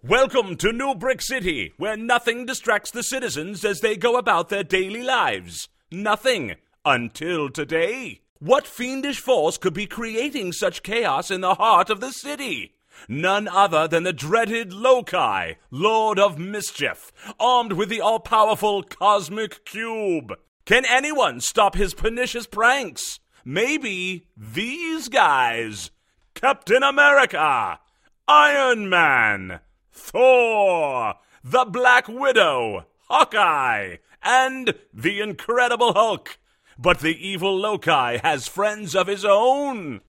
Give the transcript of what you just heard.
Welcome to New Brick City, where nothing distracts the citizens as they go about their daily lives. Nothing. Until today. What fiendish force could be creating such chaos in the heart of the city? None other than the dreaded Loki, Lord of Mischief, armed with the all-powerful Cosmic Cube. Can anyone stop his pernicious pranks? Maybe these guys. Captain America, Iron Man, Thor, the Black Widow, Hawkeye, and the Incredible Hulk. But the evil Loki has friends of his own.